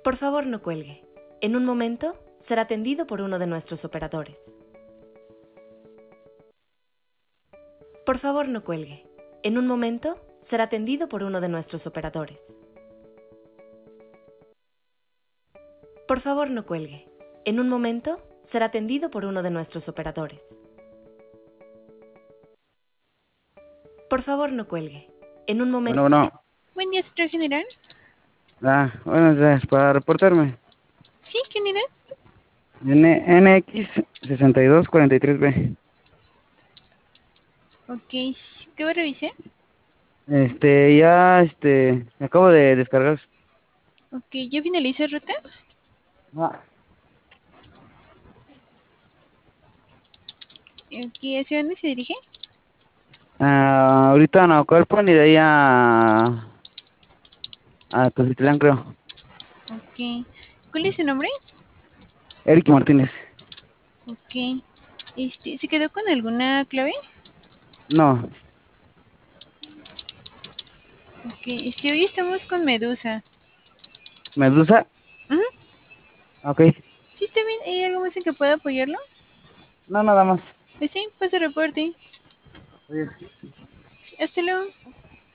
Por favor, no cuelgue. En un momento será atendido por uno de nuestros operadores. Por favor, no cuelgue. En un momento será atendido por uno de nuestros operadores. Por favor, no cuelgue. En un momento será atendido por uno de nuestros operadores. Por favor, no cuelgue. En un momento... Bueno. Buen día, sector general. Buenos días. Para reportarme. Sí, ¿quién era? NX 6243B. Ok, ¿qué va a revisar? Me acabo de descargar. Ok, ¿ya finaliza ruta? Ah, Ok, ¿hacia dónde se dirige? ahorita a Naucalpan y de ahí a Tocitlán, creo. Ok, ¿cuál es su nombre? Eric Martínez. Ok, ¿se quedó con alguna clave? No, Ok, hoy estamos con Medusa. Medusa. Ujú. Ok, Sí, está bien, ¿hay algo más en que pueda apoyarlo? no, nada más. Pues sí, pase reporte. Oye. Hasta luego.